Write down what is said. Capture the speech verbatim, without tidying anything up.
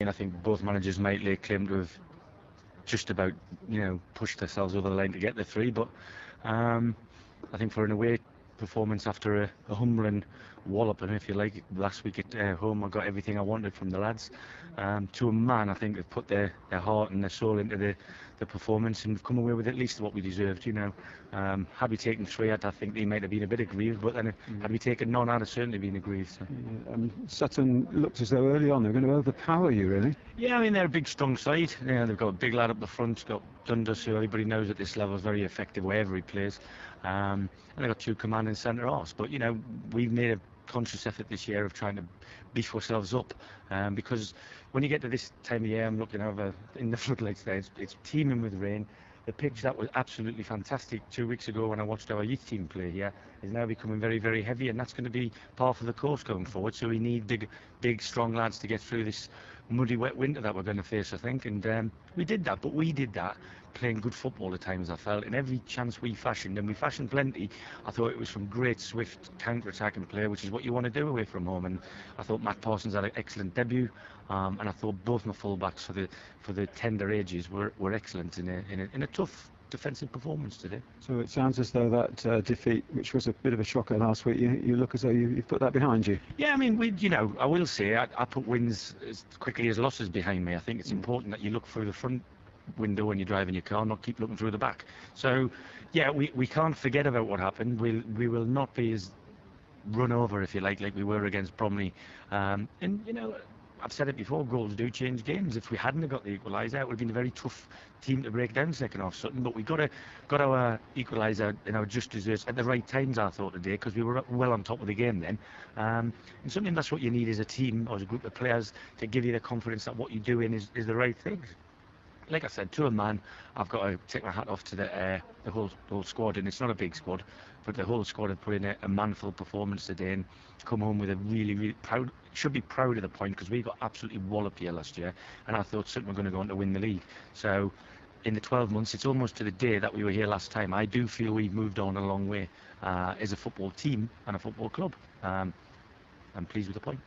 And I think both managers might lay claim to have just about, you know, pushed themselves over the line to get the three. But um, I think for an away performance after a, a humbling wallop, and if you like, last week at uh, home, I got everything I wanted from the lads. Um, to a man, I think they've put their, their heart and their soul into the, the performance and come away with at least what we deserved. You know, um, had we taken three, I'd, I think they might have been a bit aggrieved, but then mm. had we taken none, I'd have certainly been aggrieved. So. Yeah, um, Sutton looked as though early on they were going to overpower you, really. Yeah, I mean, they're a big, strong side. You know, they've got a big lad up the front, got Dundas, who everybody knows at this level is very effective wherever he plays. Um, and they've got two commanding centre halves. But, you know, we've made a conscious effort this year of trying to beef ourselves up, um, because when you get to this time of year, I'm looking over in the floodlights there, it's, it's teeming with rain. The pitch that was absolutely fantastic two weeks ago when I watched our youth team play here is now becoming very, very heavy, and that's going to be part of the course going forward. So we need big, big, strong lads to get through this muddy, wet winter that we're going to face, I think. And um, we did that, but we did that playing good football at times, I felt. And every chance we fashioned, and we fashioned plenty, I thought it was from great, swift, counter-attacking play, which is what you want to do away from home. And I thought Matt Parsons had an excellent debut, um, and I thought both my full-backs for the for the tender ages were, were excellent in a, in a in a tough defensive performance today. So it sounds as though that uh, defeat, which was a bit of a shocker last week, you, you look as though you, you've put that behind you. Yeah, I mean, we, you know, I will say I, I put wins as quickly as losses behind me. I think it's mm. important that you look through the front window when you're driving your car, not keep looking through the back. So, yeah, we, we can't forget about what happened. We'll, we will not be as run over, if you like, like we were against Bromley. Um, and, you know, I've said it before, goals do change games. If we hadn't got the equaliser, it would have been a very tough team to break down second half Sutton. But we got a, got our equaliser in our just desserts at the right times, I thought, today, because we were well on top of the game then. Um, and something that's what you need as a team or as a group of players to give you the confidence that what you're doing is, is the right thing. Like I said, to a man, I've got to take my hat off to the uh, the whole the whole squad, and it's not a big squad, but the whole squad have put in a, a manful performance today and come home with a really, really proud, should be proud of the point, because we got absolutely walloped here last year, and I thought Sutton were going to go on to win the league. So in the twelve months, it's almost to the day that we were here last time, I do feel we've moved on a long way uh, as a football team and a football club. Um, I'm pleased with the point.